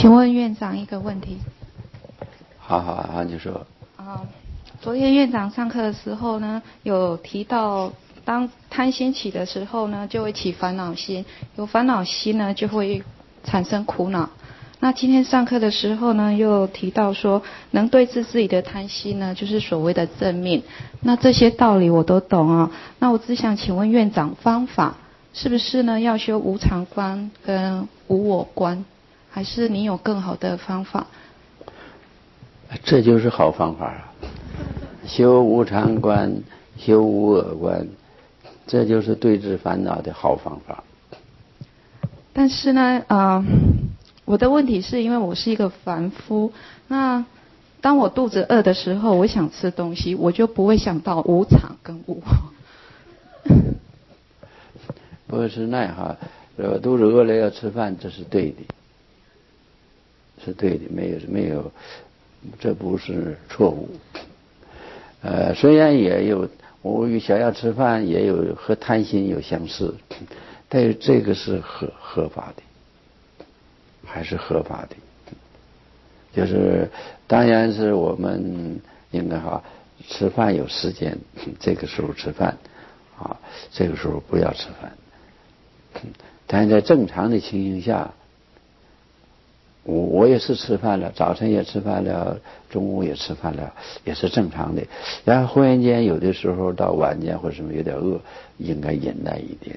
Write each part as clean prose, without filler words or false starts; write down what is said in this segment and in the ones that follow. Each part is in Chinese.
请问院长一个问题。 好，你说。 昨天院长上课的时候呢，有提到，当贪心起的时候呢，就会起烦恼心，有烦恼心呢，就会产生苦恼。那今天上课的时候呢，又提到说，能对治自己的贪心呢，就是所谓的正命。那这些道理我都懂啊。那我只想请问院长，方法是不是呢？要修无常观跟无我观，还是你有更好的方法？ 这就是好方法啊！修无常观，修无我观，这就是对治烦恼的好方法。 但是呢，我的问题是因为我是一个凡夫，那当我肚子饿的时候，我想吃东西，我就不会想到无常跟无我。 不是那样哈，肚子饿了要吃饭，这是对的，是对的，没有，这不是错误。虽然也有我想要吃饭，也有和贪心有相似，但是这个是合法的，还是合法的。就是当然是我们应该吃饭有时间，这个时候吃饭这个时候不要吃饭。但是在正常的情形下，我也是吃饭了，早晨也吃饭了，中午也吃饭了，也是正常的。然后忽然间有的时候到晚间或者什么有点饿，应该忍耐一点，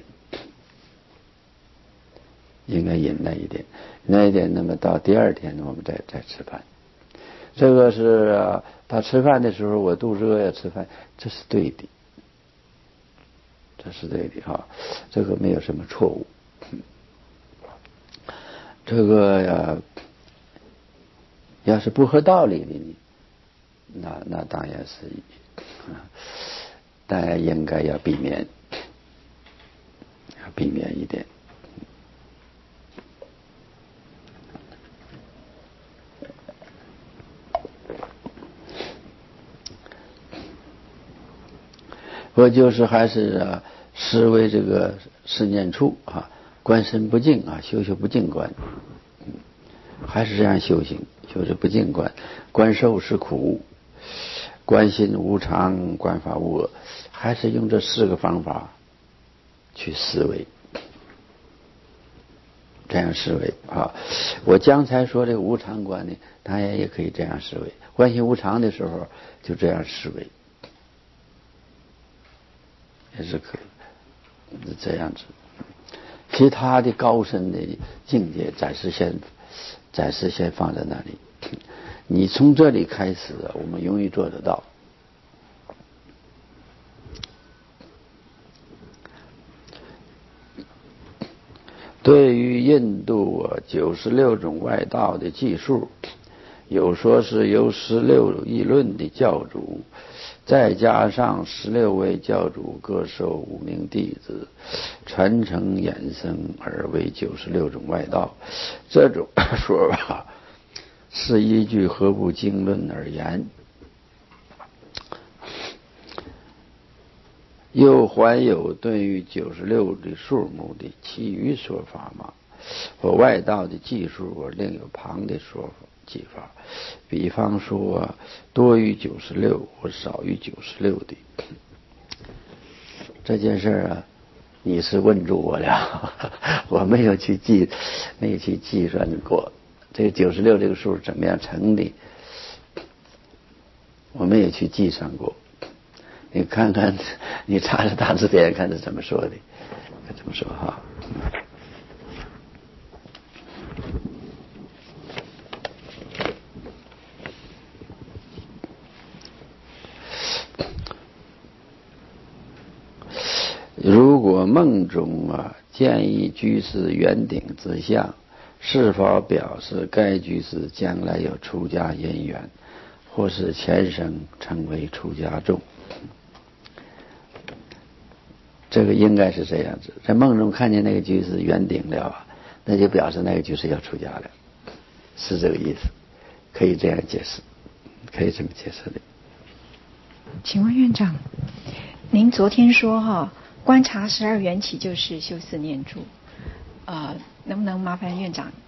那么到第二天我们再吃饭。这个是他吃饭的时候我肚子饿要吃饭，这是对的，这个没有什么错误。这个要是不合道理的，那当然是，当然应该要避免一点。我就是还是思维这个十念处观身不净修不净观，还是这样修行，修不净观，观受是苦，观心无常，观法无我，还是用这4个方法去思维，这样思维我刚才说这个无常观呢，当然也可以这样思维，观心无常的时候就这样思维，也是可以这样子。其他的高深的境界暂时先放在那里，你从这里开始我们容易做得到。对于印度96种外道的记述，有说是由16议论的教主，再加上16位教主各受5名弟子，传承衍生而为96种外道。这种说法是依据何部经论而言。又还有对于96的数目的其余说法吗？或外道的技术或另有旁的说法技法，比方说多于96或少于96的。这件事你是问住我了，我没有去计算过这个96这个数怎么样成的，我没有去计算过。你看看，你查查大字典看是怎么说的，怎么说如果梦中见一居士圆顶之相，是否表示该居士将来有出家因缘，或是前生成为出家众？这个应该是这样子，在梦中看见那个居士圆顶了那就表示那个居士要出家了，是这个意思，可以这样解释，可以这么解释的。 请问院长，您昨天说观察12缘起就是修4念住，能不能麻烦院长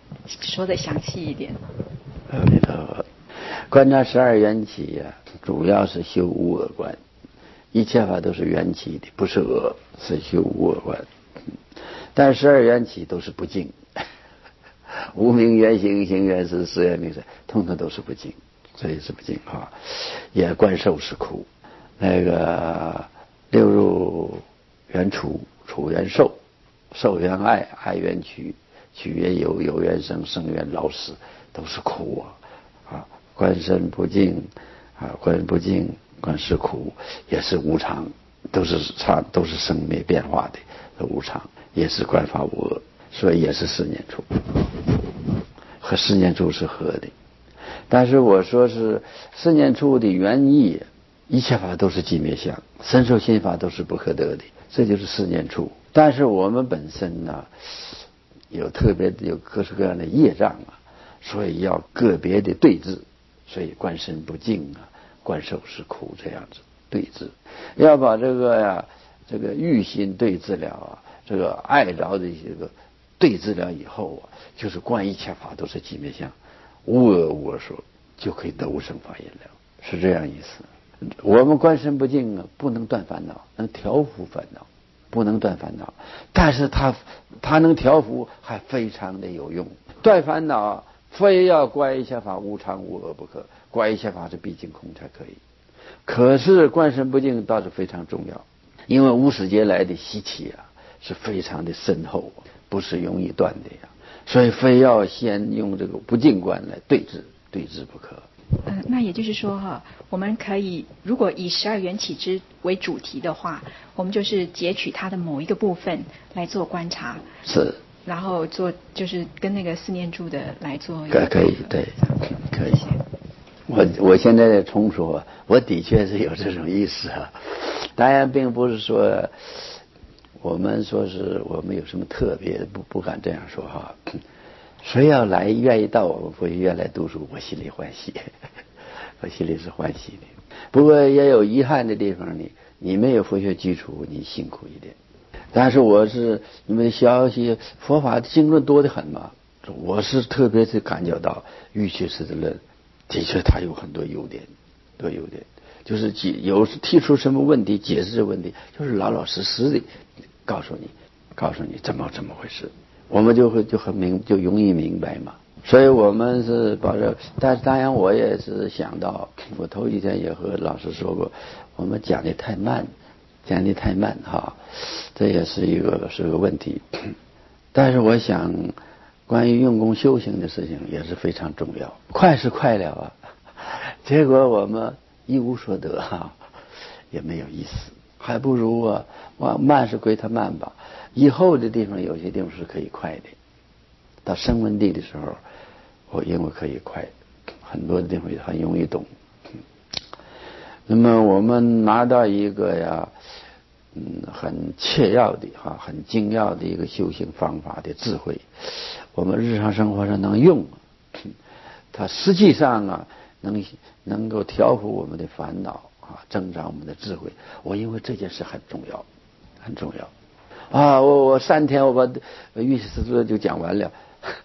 说的详细一点。 阿弥陀佛。观察12缘起呀，主要是修无我观，一切法都是缘起的，不是我，是修无我观。但12缘起都是不净，无明缘行，行缘识，识缘名色，统统都是不净，所以是不净啊。也观受是苦，那个六入缘处，处缘受，受缘爱，爱缘取，取缘有，有缘生，生缘老死，都是苦啊。观身不净啊，观不净，观是苦，也是无常，都是生灭变化的，都无常，也是观法无我，所以也是四念处，和四念处是合的。但是我说是四念处的原意，一切法都是寂灭相，身受心法都是不可得的，这就是四念处。但是我们本身呢，有各式各样的业障啊，所以要个别的对治，所以观身不净啊，观受是苦，这样子对治，要把这个欲心对治了啊，这个爱着的这个对治了以后啊，就是观一切法都是寂灭相，无我无我说，就可以得无生法印了，是这样意思。我们观身不净啊，不能断烦恼，能调伏烦恼，不能断烦恼，但是它能调伏，还非常的有用。断烦恼非要观一切法无常无我不可，观一切法是毕竟空才可以。可是观身不净倒是非常重要，因为无始劫来的习气啊是非常的深厚，不是容易断的呀，所以非要先用这个不净观来对治不可。 那也就是说哈，我们可以如果以12缘起支为主题的话，我们就是截取它的某一个部分来做观察， 是， 然后就是跟那个四念住的来做一个可以，对，可以。我现在在重说，我的确是有这种意思啊，当然并不是说我们有什么特别的，不敢这样说哈。谁要来愿意到我们佛学院来读书，我心里欢喜，我心里是欢喜的。不过也有遗憾的地方呢，你没有佛学基础，你辛苦一点。但是你们消息佛法经论多得很嘛，我是特别是感觉到玉学士的论，的确他有很多优点，就是有提出什么问题，解释这问题，就是老老实实的告诉你怎么回事。我们就容易明白嘛，所以我们是把这，但是当然我也是想到，我头几天也和老师说过，我们讲的太慢哈，这也是个问题。但是我想，关于用功修行的事情也是非常重要，快是快了啊，结果我们一无所得哈，也没有意思，还不如啊，慢是归它慢吧。以后的地方有些地方是可以快的，到声闻地的时候，我因为可以快，很多的地方也很容易懂。那么我们拿到一个很切要的很精要的一个修行方法的智慧，我们日常生活上能用，它实际上啊能够调伏我们的烦恼增长我们的智慧。我因为这件事很重要啊！我3天我把玉师师就讲完了，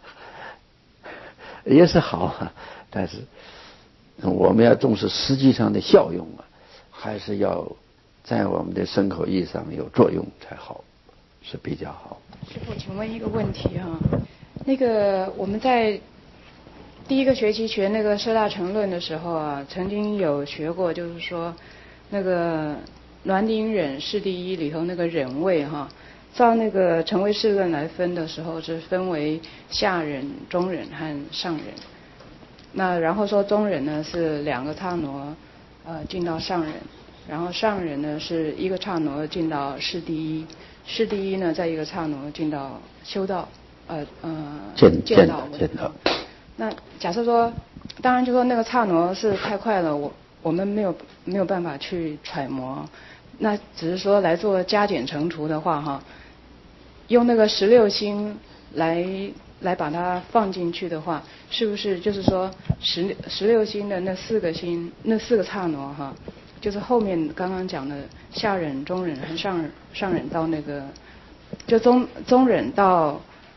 也是好啊，但是我们要重视实际上的效用啊，还是要在我们的身口意上有作用才好，是比较好。 师父，请问一个问题哈，那个我们在第一个学期学那个摄大乘论的时候啊，曾经有学过，就是说那个煖顶忍是第一里头那个忍位哈。照那个成唯识论来分的时候，是分为下忍、中忍和上忍。那然后说中忍呢是2个刹那进到上忍，然后上忍呢是1个刹那进到世第一，世第一呢在1个刹那进到修道见道。那假设说，当然就说那个刹那是太快了，我们没有办法去揣摩。那只是说来做加减乘除的话哈。用那个16心来把它放进去的话，是不是就是说16心的那4个心，那4个刹那哈，就是后面刚刚讲的下忍、中忍和上忍到那个，就中忍到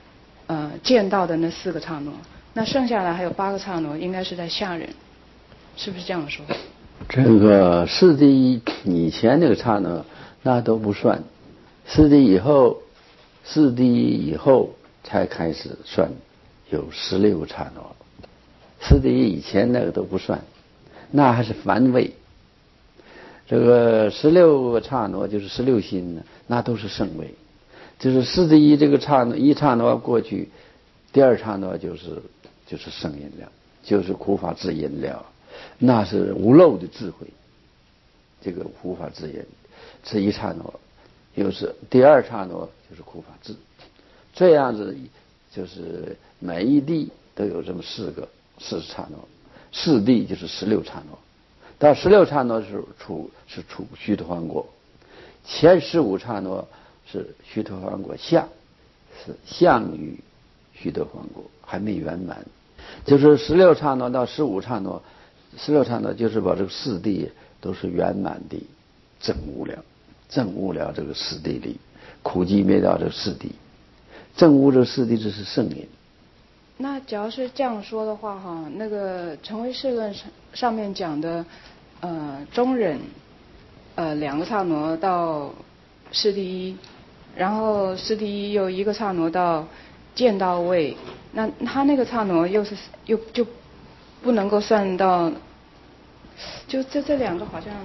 见到的那4个刹那，那剩下来还有8个刹那应该是在下人，是不是这样说？ 这个四谛以前那个刹那那都不算，四谛以后才开始算有16个刹那，四谛以前那个都不算，那还是凡位。这个16个刹那就是16心呢，那都是圣位。就是四谛这个刹那一刹那过去，第二刹那就是圣因了，就是苦法智因了，那是无漏的智慧。这个苦法智因是一刹那，又是第二刹那就是苦法智，这样子就是每一谛都有这么4刹那，四谛就是16刹那。到16刹那是处须陀洹果，前15刹那是须陀洹果相，是相于须陀洹果，还没圆满。就是16刹那到15刹那，16刹那就是把这个四谛都是圆满的证悟了这个四谛里，苦集灭道这个四谛，证悟这个四谛，这是圣因。 那假如是这样说的话哈，那个成唯识论上面讲的中忍2个刹那到四谛一，然后四谛一又1个刹那到见到位，那他那个刹那又就不能够算到，就这2个好像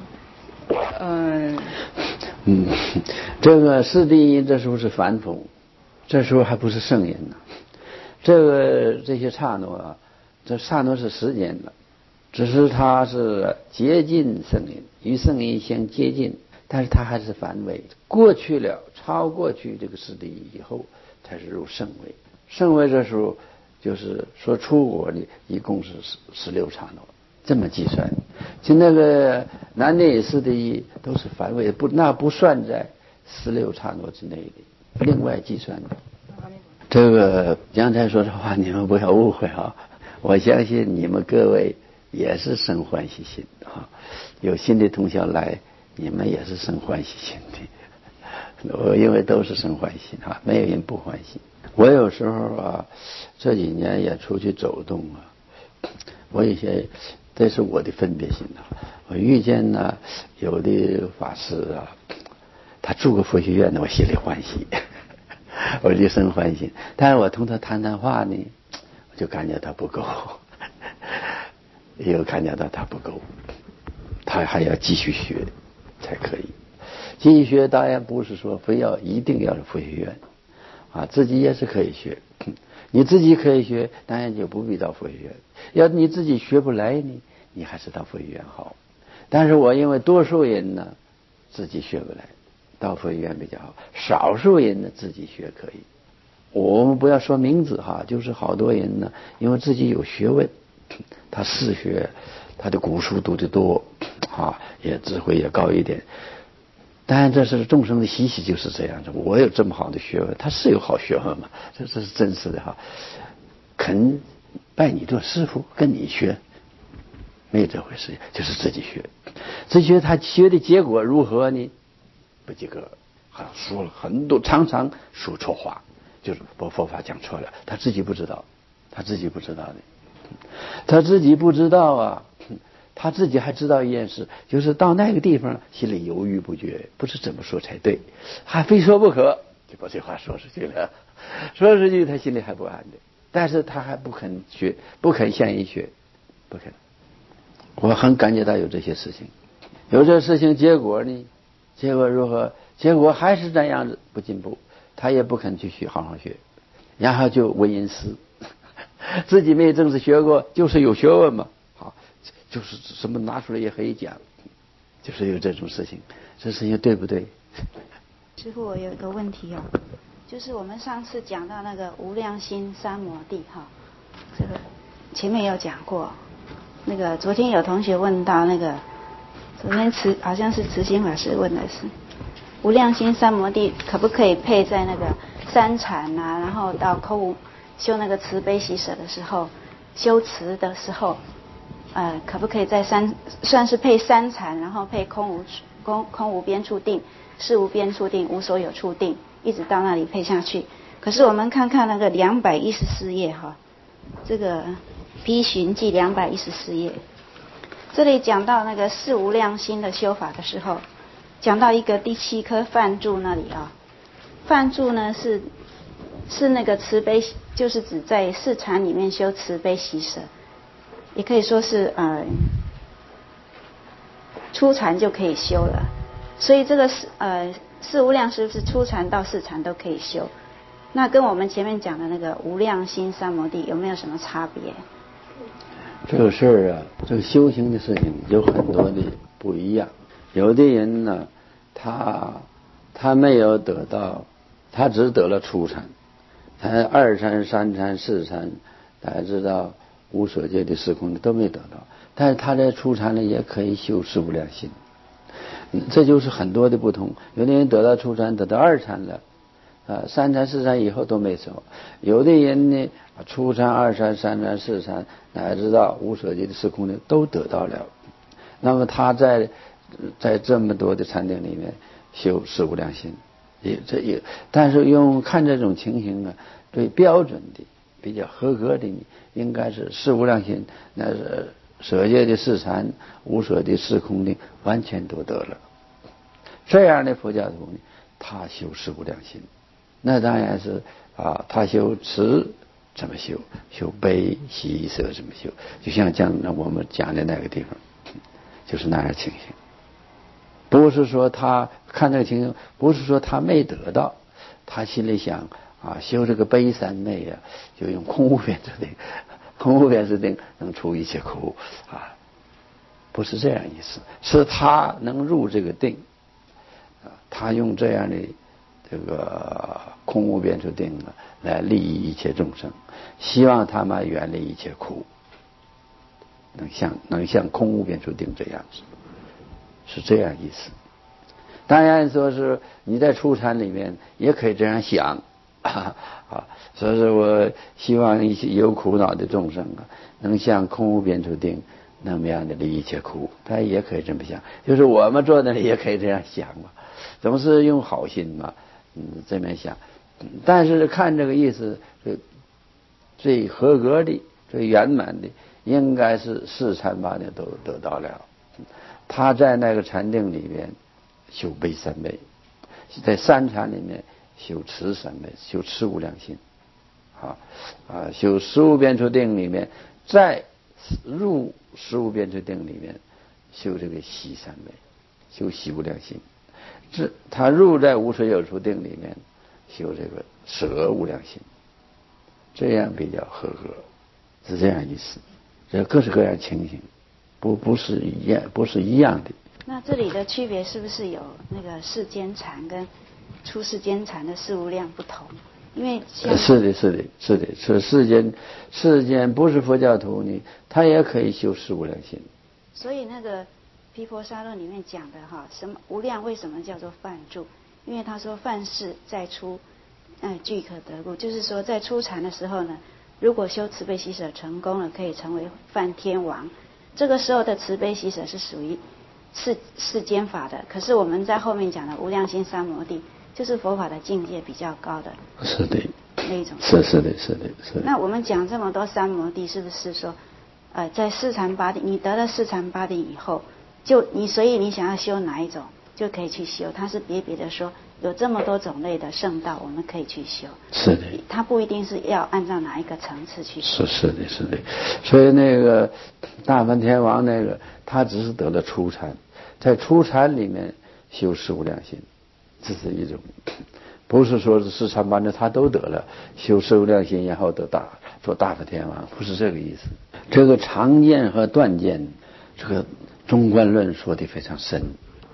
这个四谛一这时候是凡夫，这时候还不是圣因呢。这些刹那啊，这刹那是时间的，只是它是接近圣因，与圣因相接近，但是它还是凡位。过去了，超过去这个四谛以后，才是入圣位。圣位这时候就是说出国的一共是16刹那，这么计算。就那个南内四谛一都是凡位，那不算在16刹那之内的，另外计算的。这个刚才说的话你们不要误会啊，我相信你们各位也是生欢喜心啊，有新的同学来，你们也是生欢喜心的。我因为都是生欢喜啊，没有人不欢喜。我有时候啊，这几年也出去走动啊，我有些这是我的分别心啊，我遇见呢有的法师啊，他住个佛学院呢，我心里欢喜。我就生欢喜，但是我同他谈话呢，我就感觉他不够，又感觉到他不够，他还要继续学才可以。继续学当然不是说非要一定要是佛学院啊，自己也是可以学。你自己可以学，当然就不必到佛学院。要你自己学不来呢，你还是到佛学院好。但是我因为多数人呢自己学不来，到佛学院比较好，少数人呢自己学可以。我们不要说名字哈，就是好多人呢，因为自己有学问，他嗜学，他的古书读得多啊，也智慧也高一点。当然这是众生的习气就是这样子，我有这么好的学问，他是有好学问嘛，这是真实的哈。肯拜你做师傅跟你学，没有这回事，就是自己学。自己学他学的结果如何呢？不及格，好像说了很多，常常说错话，就是把佛法讲错了，他自己不知道，他自己不知道的，他自己不知道啊。他自己还知道一件事，就是到那个地方心里犹豫不决，不知怎么说才对，还非说不可，就把这话说出去了。说出去他心里还不安的，但是他还不肯学，不肯向一学，不肯。我很感觉到有这些事情，有这事情，结果呢？结果如何？结果还是这样子不进步，他也不肯去学，好好学，然后就为人师，自己没有正式学过，就是有学问嘛。就是什么拿出来也可以讲，就是有这种事情，这事情对不对？ 师父，我有一个问题哦，就是我们上次讲到那个无量心三摩地哈，这个前面有讲过。那个昨天有同学问到那个，昨天好像是慈心法师问的是，无量心三摩地可不可以配在那个三禅啊，然后到空无修那个慈悲喜舍的时候，修慈的时候。可不可以在算是配三禅，然后配空无边处定、事无边处定、无所有处定，一直到那里配下去？ 可是我们看看那个214页哈，这个批寻记214页，这里讲到那个四无量心的修法的时候，讲到一个第7颗梵柱那里啊，梵柱呢是那个慈悲，就是指在四禅里面修慈悲喜舍，也可以说是初禅就可以修了。所以这个四无量是不是初禅到四禅都可以修？那跟我们前面讲的那个无量心三摩地有没有什么差别？ 这个事儿啊，这个修行的事情有很多的不一样。有的人呢，他没有得到，他只得了初禅，他二禅、三禅、四禅，乃至到无所界的时空都没得到，但是他在初禅呢也可以修四无量心。这就是很多的不同。有的人得到初禅，得到二禅了，三禅、四禅以后都没走。有的人呢，初禅、二禅、三禅、四禅，乃至到无所界的时空呢，都得到了。那么他在这么多的禅定里面修四无量心，但是看这种情形呢，最标准的、比较合格的，应该是四无量心，那是舍界的四禅、无所的时空的完全都得了。这样的佛教徒呢，他修四无量心，那当然是他修慈怎么修，修悲喜舍怎么修，就像我们讲的那个地方，就是那样情形。不是说他看这个情形，不是说他没得到，他心里想修这个悲三昧啊，就用空无边之定，空无边之定能除一切苦不是这样意思，是他能入这个定他用这样的这个空无边之定来利益一切众生，希望他们远离一切苦，能像空无边之定这样子，是这样意思。当然说是你在初禅里面也可以这样想所以说我希望一些有苦恼的众生能像空无边之定那么样的利益一切苦，他也可以这么想，就是我们坐那里也可以这样想嘛，总是用好心嘛，这么想。但是看这个意思，最合格的、最圆满的，应该是四禅八定都得到了。他在那个禅定里面修悲三昧，在三禅里面修慈三昧，修慈无量心，修十无边处定里面，再入十无边处定里面修这个喜三昧，修喜无量心。他入在无所有处定里面修这个舍无量心，这样比较合格，是这样意思。这各式各样情形，不是一样的。 那这里的区别是不是有那个世间禅跟出世间禅的四无量不同？因为是的，世间不是佛教徒呢，他也可以修四无量心。 所以那个毗婆沙论里面讲的什么无量为什么叫做梵住？因为他说梵世再出，俱可得故，就是说在初禅的时候呢，如果修慈悲喜舍成功了，可以成为梵天王。这个时候的慈悲喜舍是属于世间法的，可是我们在后面讲的无量心三摩地，就是佛法的境界比较高的。 是的， 那种是的。 那我们讲这么多三摩地，是不是说，在四禅八定，你得了四禅八定以后，所以你想要修哪一种就可以去修，它是别的说有这么多种类的圣道，我们可以去修。 是的， 它不一定是要按照哪一个层次去修。 是的。所以那个大梵天王那个，他只是得了初禅，在初禅里面修四无量心，这是一种，不是说是四禅八定他都得了，修四无量心然后做大梵天王，不是这个意思。这个常见和断见，这个中观论说得非常深。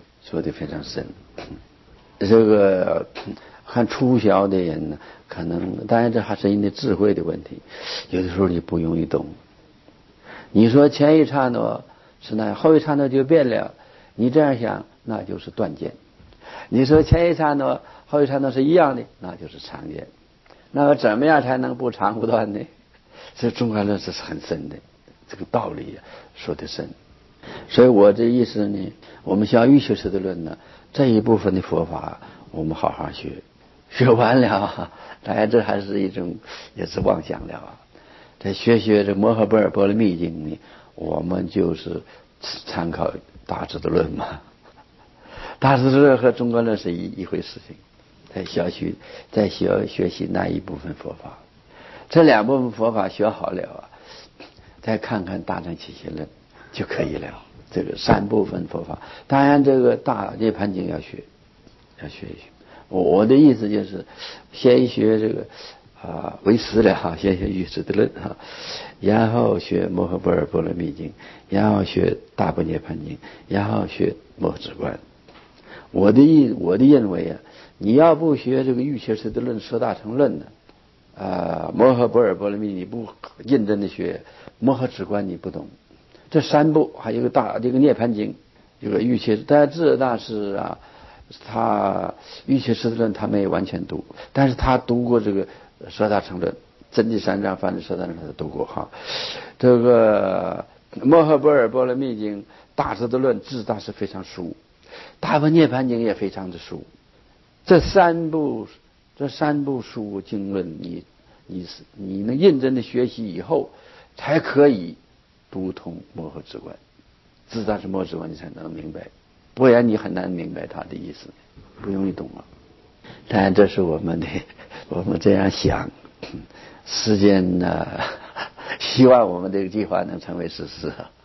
这个很粗小的人呢，可能当然这还是人的智慧的问题，有的时候你不容易懂。你说前一刹那是那样，后一刹那就变了，你这样想那就是断见。你说前一刹那后一刹那是一样的，那就是常见。那么怎么样才能不常不断呢？这中观论是很深的，这个道理说得深。所以我这意思呢，我们像玉学士的论呢，这一部分的佛法我们好好学， 学完了，当然这还是一种也是妄想了啊。在学这摩诃般若波罗蜜经呢，我们就是参考大智度论嘛。大智度论和中观论是一回事情，再学习那一部分佛法，这两部分佛法学好了啊，再看看大乘起信论就可以了。这个三部分佛法，当然这个大涅槃经要学一学。我的意思就是先学这个唯识了先学俱舍论然后学摩诃般若波罗蜜经，然后学大般涅槃经，然后学摩诃止观。我的认为你要不学这个瑜伽师的论、十大乘论呢，摩诃般若波罗蜜你不认真的学，摩诃止观你不懂。这三部还有这个涅槃经，有个瑜伽，但智大师他瑜伽师论他没有完全读，但是他读过这个十大乘论，真谛三章、梵志十大乘他读过这个摩诃般若波罗蜜经、大智度论、智大师非常熟，大般涅槃经也非常的熟。这三部书经论，你能认真的学习以后，才可以读通摩诃止观。智大师摩诃止观你才能明白，不然你很难明白他的意思，不容易懂啊。当然这是我们这样想，时间呢，希望我们这个计划能成为实施